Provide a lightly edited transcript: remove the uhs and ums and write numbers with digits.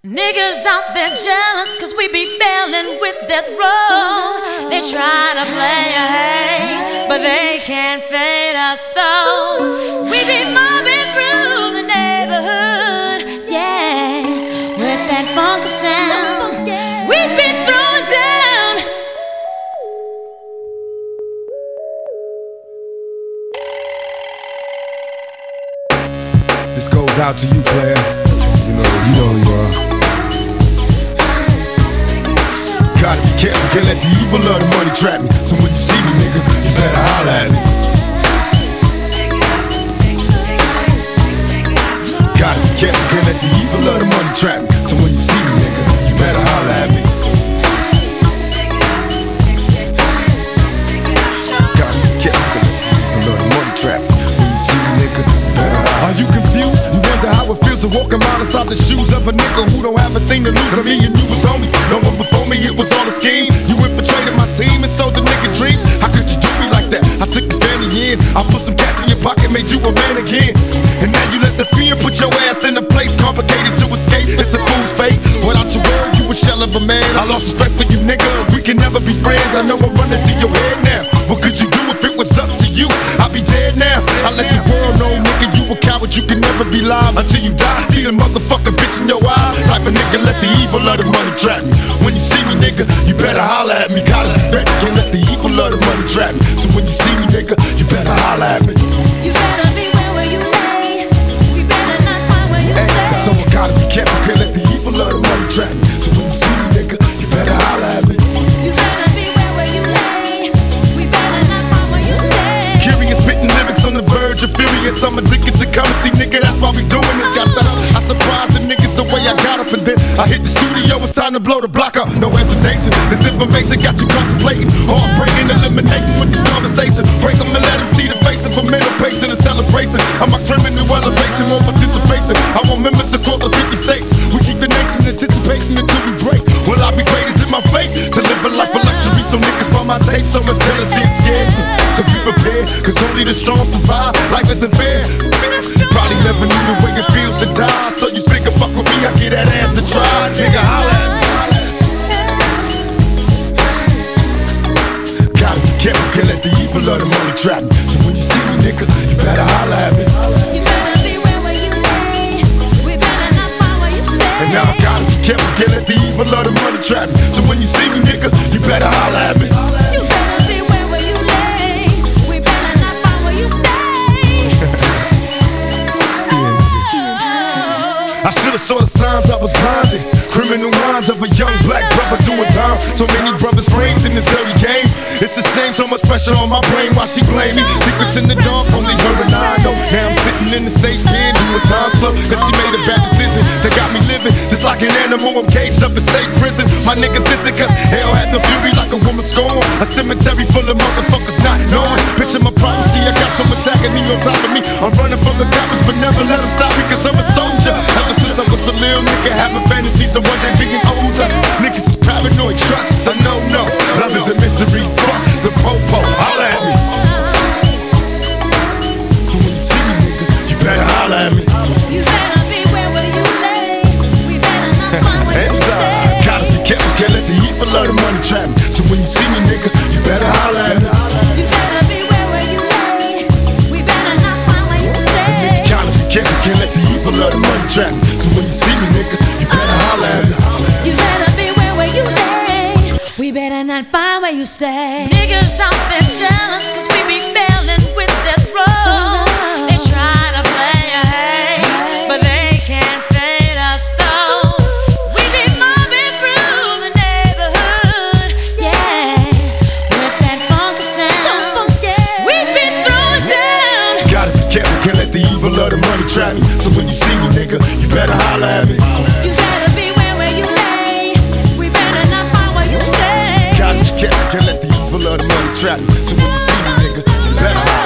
Niggas out there jealous cause we be bailing with death row. They try to play a hate, but they can't fade us though. We be mobbing through the neighborhood, yeah, with that funky sound. We be throwing down. This goes out to you, player. You know who you are. Gotta be careful, can't let the evil of the money trap me. So when you see me, nigga, you better holler at me. Gotta be careful, can't let the evil of the money trap me. So when you see me, nigga, you better holler at me. Gotta be careful, can't let the evil of the money trap me. When you see me, nigga, you better holler. Are you confused? You wonder how it feels to walk a mile inside the shoes of a nigga who don't have a thing to lose. But me and you was homies. No one before me, it was all a scheme. You infiltrated my team and sold the nigga dreams. How could you do me like that? I took the family in. I put some cash in your pocket, made you a man again. And now you let the fear put your ass in a place complicated to escape. It's a fool's fate. Without your word, you a shell of a man. I lost respect for you, nigga. We can never be friends. I know I'm running through your head now. What could you do if it was up to you? I'd be dead now. I let the world know, nigga, you a coward. You can never be live until you die. See the motherfucking bitch in your eyes. Type of nigga, let the evil of the money trap me. When you see me, nigga, you better holler at me. Gotta be ready, can't let the evil of the money trap me. So when you see me, nigga, you better holler at me. You better beware where you lay. We better not find where you stay. So I gotta be careful, can't let the evil of the money trap me. So when you see me, nigga, you better holler at me. You better beware where you lay. We better not find where you stay. Curious, spitting lyrics on the verge of furious. I'm addicted to currency, nigga, that's why we doing this. Got set up, I surprised the niggas the way I got up. And then I hit the studio, it's time to blow the block up. No hesitation, this information got you contemplating. Heartbreaking, eliminating with this conversation. Break them and let them see the face of a mental patient and celebration. I'm a criminal elevation, more participation. I want members across the 50 states. We keep the nation anticipating until we break. Will I be great? Is it my fate to live a life of luxury? So niggas buy my tape, so much jealousy and scares me. So be prepared, cause only the strong survive. Life isn't fair. Probably never knew the way it feels to die. So you sick of fuck with me, I get that ass to try. Nigga, holla at me. Gotta be careful, can't let the evil of the money trap me. So when you see me, nigga, you better holla at me. You better beware where you lay. We better not find where you stay. And now I gotta be careful, can't let the evil of the money trap me. So when you see me, nigga, you better holla at me. You better beware where you lay. We better not find where you stay. I should've saw the signs, I was blinded. Criminal minds of a young black brother doing time. So many brothers framed in this dirty game. It's a shame, so much pressure on my brain. Why she blame me? Secrets in the dark, only her and I know. Now I'm sitting in the state pen doing time slow. Cause she made a bad decision that got me living just like an animal. I'm caged up in state prison. My niggas listen cause hell had no fury like a woman scorn. A cemetery full of motherfuckers not knowing. Picture my privacy, I got so much agony on top of me. I'm running from the cops but never let them stop me cause I'm a soldier. Ever since I was a little nigga having fantasies of one day being older. Niggas is paranoid, trust, I know, no. Love is a mystery, fuck the popo, holla at me. So when you see me, nigga, you better holla at me. You better beware where you lay. We better not find where you stay. Gotta be careful, can't let the evil of the money trap me. So when you see me, nigga, you better holla at me. You better beware where you lay. We better not find where you stay. Gotta be careful, can't let the evil of the money trap me. So when you see me, nigga, you better holla at me. You better beware where you lay. We better not find where you stay. Niggas out there jealous cause we be bailing with death row. They try to play a hate, but they can't fade us though. We be mobbing through the neighborhood, yeah, with that funky sound. We be throwing down. Gotta be careful, can't let the evil of the money trap me. So when you see me, nigga, you better holla at me. You better beware where you lay. We better not find where you stay. Gotta be careful, can't let the evil of the money trap me. So when you see me, nigga, you better holla at me.